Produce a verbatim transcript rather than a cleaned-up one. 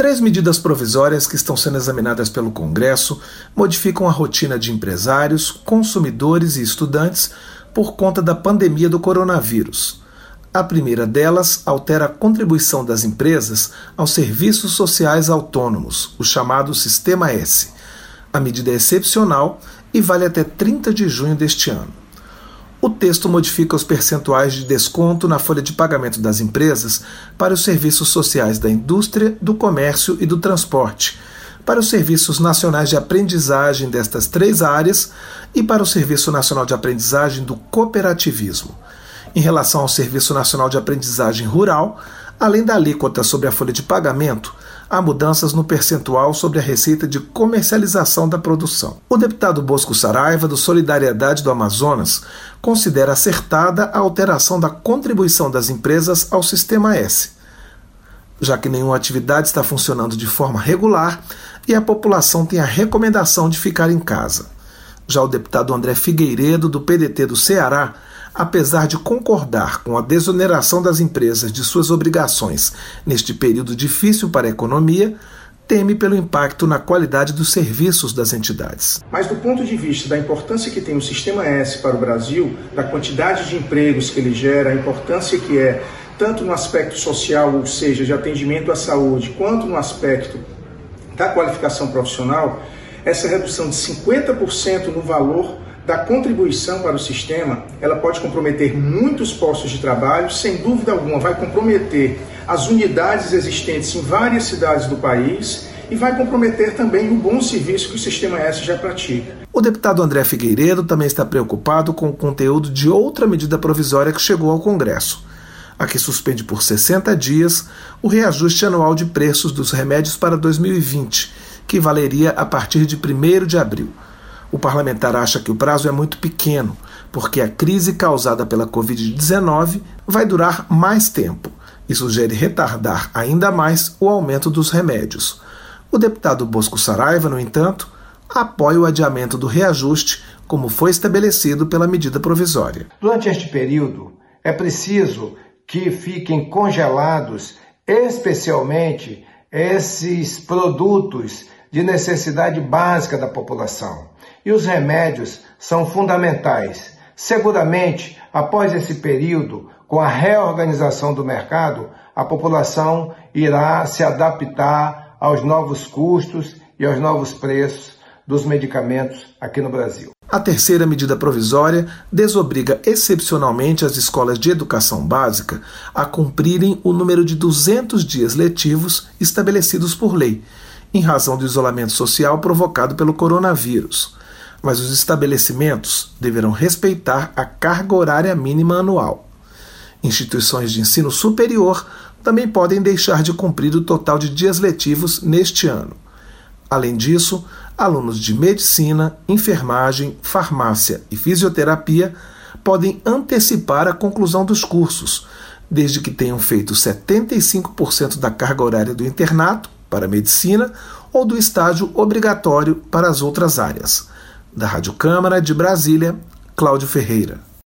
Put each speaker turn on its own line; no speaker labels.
três medidas provisórias que estão sendo examinadas pelo Congresso modificam a rotina de empresários, consumidores e estudantes por conta da pandemia do coronavírus. A primeira delas altera a contribuição das empresas aos serviços sociais autônomos, o chamado Sistema S. A medida é excepcional e vale até trinta de junho deste ano. O texto modifica os percentuais de desconto na folha de pagamento das empresas para os serviços sociais da indústria, do comércio e do transporte, para os serviços nacionais de aprendizagem destas três áreas e para o Serviço Nacional de Aprendizagem do Cooperativismo. Em relação ao Serviço Nacional de Aprendizagem Rural, além da alíquota sobre a folha de pagamento, há mudanças no percentual sobre a receita de comercialização da produção. O deputado Bosco Saraiva, do Solidariedade do Amazonas, considera acertada a alteração da contribuição das empresas ao Sistema S, já que nenhuma atividade está funcionando de forma regular e a população tem a recomendação de ficar em casa. Já o deputado André Figueiredo, do P D T do Ceará, apesar de concordar com a desoneração das empresas de suas obrigações neste período difícil para a economia, teme pelo impacto na qualidade dos serviços das entidades.
Mas do ponto de vista da importância que tem o Sistema S para o Brasil, da quantidade de empregos que ele gera, a importância que é tanto no aspecto social, ou seja, de atendimento à saúde, quanto no aspecto da qualificação profissional, essa redução de cinquenta por cento no valor da contribuição para o sistema, ela pode comprometer muitos postos de trabalho, sem dúvida alguma vai comprometer as unidades existentes em várias cidades do país e vai comprometer também o bom serviço que o Sistema S já pratica.
O deputado André Figueiredo também está preocupado com o conteúdo de outra medida provisória que chegou ao Congresso, a que suspende por sessenta dias o reajuste anual de preços dos remédios para dois mil e vinte, que valeria a partir de primeiro de abril. O parlamentar acha que o prazo é muito pequeno, porque a crise causada pela covid dezenove vai durar mais tempo e sugere retardar ainda mais o aumento dos remédios. O deputado Bosco Saraiva, no entanto, apoia o adiamento do reajuste, como foi estabelecido pela medida provisória.
Durante este período, é preciso que fiquem congelados, especialmente esses produtos de necessidade básica da população. E os remédios são fundamentais. Seguramente, após esse período, com a reorganização do mercado, a população irá se adaptar aos novos custos e aos novos preços dos medicamentos aqui no Brasil.
A terceira medida provisória desobriga excepcionalmente as escolas de educação básica a cumprirem o número de duzentos dias letivos estabelecidos por lei, em razão do isolamento social provocado pelo coronavírus. Mas os estabelecimentos deverão respeitar a carga horária mínima anual. Instituições de ensino superior também podem deixar de cumprir o total de dias letivos neste ano. Além disso, alunos de medicina, enfermagem, farmácia e fisioterapia podem antecipar a conclusão dos cursos, desde que tenham feito setenta e cinco por cento da carga horária do internato para medicina ou do estágio obrigatório para as outras áreas. Da Rádio Câmara de Brasília, Cláudio Ferreira.